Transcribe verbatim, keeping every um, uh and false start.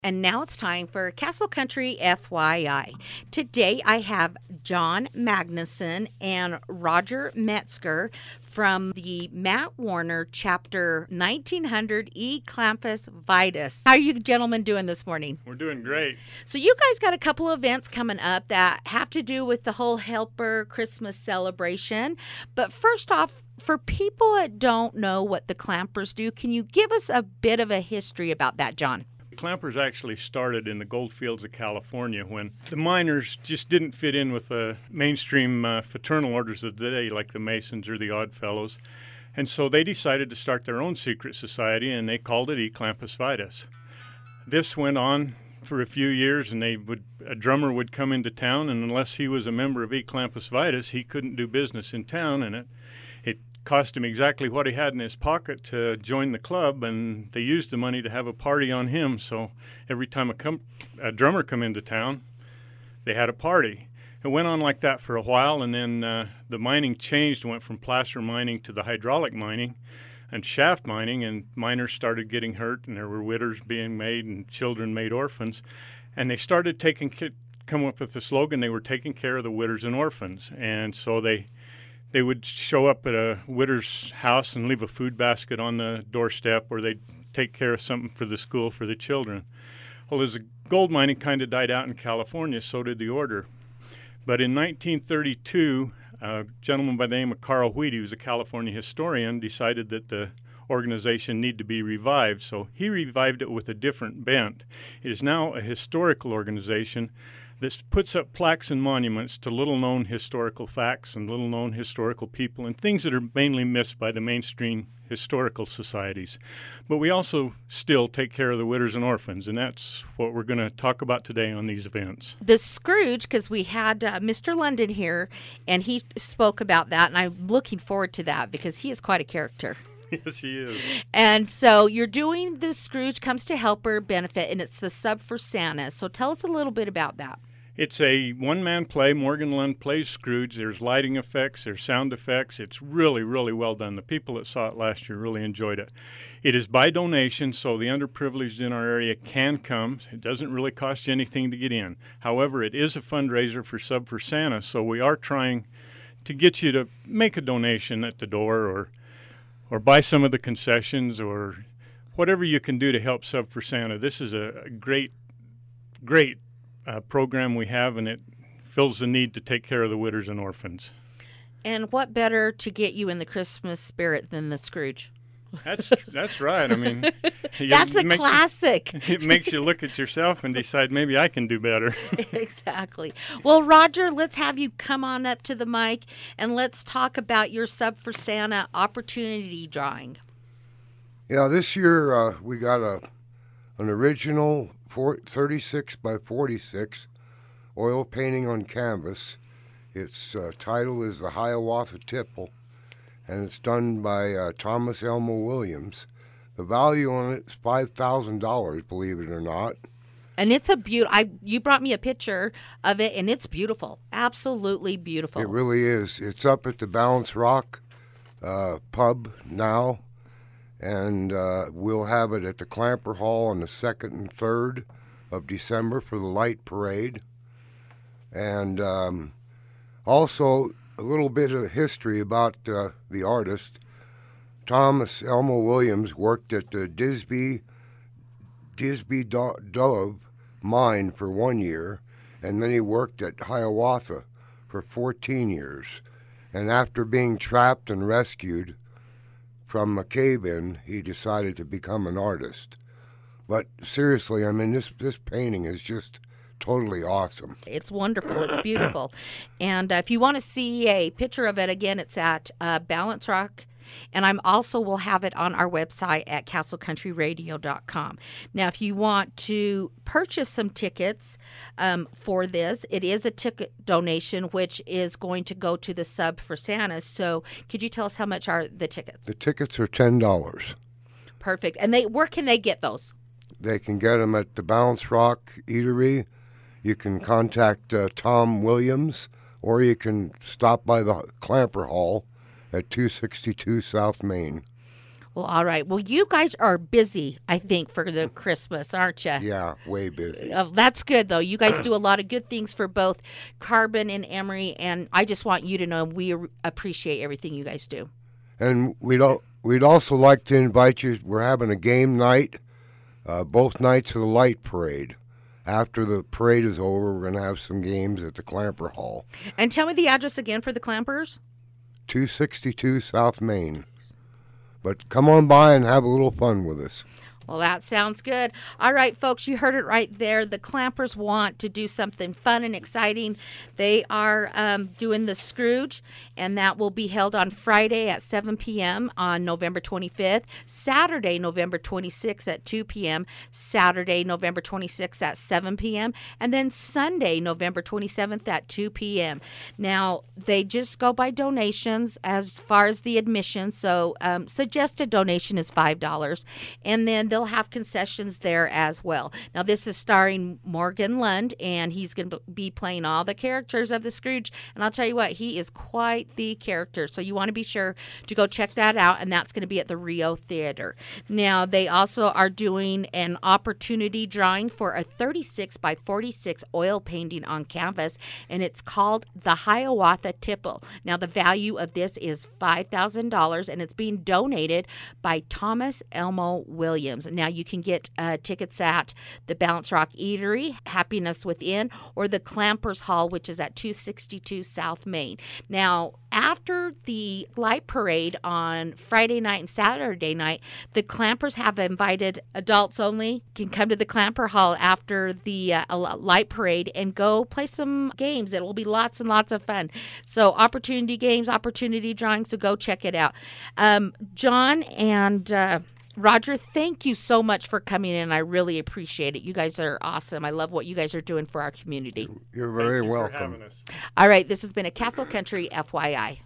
And now it's time for Castle Country F Y I. Today I have John Magnuson and Roger Metzger from the Matt Warner Chapter nineteen hundred E Clampus Vitus. How are you gentlemen doing this morning? We're doing great. So you guys got a couple of events coming up that have to do with the whole Helper Christmas celebration. But first off, for people that don't know what the Clampers do, can you give us a bit of a history about that, John? Clampers actually started in the gold fields of California when the miners just didn't fit in with the mainstream uh, fraternal orders of the day, like the Masons or the Odd Fellows. And so they decided to start their own secret society, and they called it E Clampus Vitus. This went on for a few years, and they would a drummer would come into town, and unless he was a member of E Clampus Vitus, he couldn't do business in town, and it it cost him exactly what he had in his pocket to join the club, and they used the money to have a party on him. So every time a, com- a drummer come into town, they had a party. It went on like that for a while, and then uh, the mining changed, went from placer mining to the hydraulic mining and shaft mining, and miners started getting hurt, and there were widows being made and children made orphans. And they started taking come up with the slogan, they were taking care of the widows and orphans. And so they They would show up at a widow's house and leave a food basket on the doorstep, or they'd take care of something for the school for the children. Well, as the gold mining kind of died out in California, so did the order. But in nineteen thirty-two, a gentleman by the name of Carl Wheat, who was a California historian, decided that the organization needed to be revived. So he revived it with a different bent. It is now a historical organization that puts up plaques and monuments to little-known historical facts and little-known historical people and things that are mainly missed by the mainstream historical societies. But we also still take care of the widows and orphans, and that's what we're going to talk about today on these events. The Scrooge, because we had uh, Mister London here, and he spoke about that, and I'm looking forward to that because he is quite a character. Yes, he is. And so you're doing the Scrooge Comes to Helper benefit, and it's the Sub for Santa. So tell us a little bit about that. It's a one-man play. Morgan Lund plays Scrooge. There's lighting effects. There's sound effects. It's really, really well done. The people that saw it last year really enjoyed it. It is by donation, so the underprivileged in our area can come. It doesn't really cost you anything to get in. However, it is a fundraiser for Sub for Santa, so we are trying to get you to make a donation at the door or or buy some of the concessions or whatever you can do to help Sub for Santa. This is a great, great Uh, program we have, and it fills the need to take care of the widows and orphans. And what better to get you in the Christmas spirit than the Scrooge? That's that's right. I mean, you, that's a make, classic. It makes you look at yourself and decide maybe I can do better. Exactly. Well, Roger, let's have you come on up to the mic and let's talk about your Sub for Santa opportunity drawing. Yeah, this year uh, we got a an original thirty-six by forty-six oil painting on canvas. Its uh, title is the Hiawatha Tipple, and it's done by uh, Thomas Elmo Williams. The value on it is five thousand dollars, believe it or not. And it's a beautiful, I you brought me a picture of it, and it's beautiful. Absolutely beautiful. It really is. It's up at the Balance Rock uh, pub now. And uh, we'll have it at the Clamper Hall on the second and third of December for the light parade. And um, also a little bit of history about uh, the artist. Thomas Elmo Williams worked at the Disby, Disby Do- Dove mine for one year, and then he worked at Hiawatha for fourteen years. And after being trapped and rescued from a cave-in, he decided to become an artist. But seriously, I mean, this this painting is just totally awesome. It's wonderful. It's beautiful. And uh, if you want to see a picture of it, again, it's at uh, Balance Rock. And I'm also will have it on our website at castle country radio dot com. Now, if you want to purchase some tickets um, for this, it is a ticket donation, which is going to go to the Sub for Santa. So could you tell us how much are the tickets? The tickets are ten dollars. Perfect. And they where can they get those? They can get them at the Balance Rock Eatery. You can contact uh, Tom Williams, or you can stop by the Clamper Hall at two sixty-two South Main. Well, all right. Well, you guys are busy, I think, for the Christmas, aren't you? Yeah, way busy. Uh, that's good, though. You guys do a lot of good things for both Carbon and Emery, and I just want you to know we ar- appreciate everything you guys do. And we'd al- we'd also like to invite you. We're having a game night, uh, both nights of the light parade. After the parade is over, we're going to have some games at the Clamper Hall. And tell me the address again for the Clampers. two sixty-two South Main. But come on by and have a little fun with us. Well, that sounds good. All right, folks, you heard it right there. The Clampers want to do something fun and exciting. They are um, doing the Scrooge, and that will be held on Friday at seven p.m. on November twenty-fifth, Saturday, November twenty-sixth at two p.m., Saturday, November twenty-sixth at seven p.m., and then Sunday, November twenty-seventh at two p.m. Now, they just go by donations as far as the admission, so um, suggested donation is five dollars, and then they'll have concessions there as well. Now, this is starring Morgan Lund, and he's going to be playing all the characters of the Scrooge. And I'll tell you what, he is quite the character. So you want to be sure to go check that out, and that's going to be at the Rio Theater. Now, they also are doing an opportunity drawing for a thirty-six by forty-six oil painting on canvas, and it's called the Hiawatha Tipple. Now, the value of this is five thousand dollars, and it's being donated by Thomas Elmo Williams. Now, you can get uh, tickets at the Balance Rock Eatery, Happiness Within, or the Clampers Hall, which is at two sixty-two South Main. Now, after the light parade on Friday night and Saturday night, the Clampers have invited adults only can come to the Clamper Hall after the uh, light parade and go play some games. It will be lots and lots of fun. So, opportunity games, opportunity drawings, so go check it out. Um, John and Uh, Roger, thank you so much for coming in. I really appreciate it. You guys are awesome. I love what you guys are doing for our community. You're very Thank you welcome. for having us. All right, this has been a Castle Country F Y I.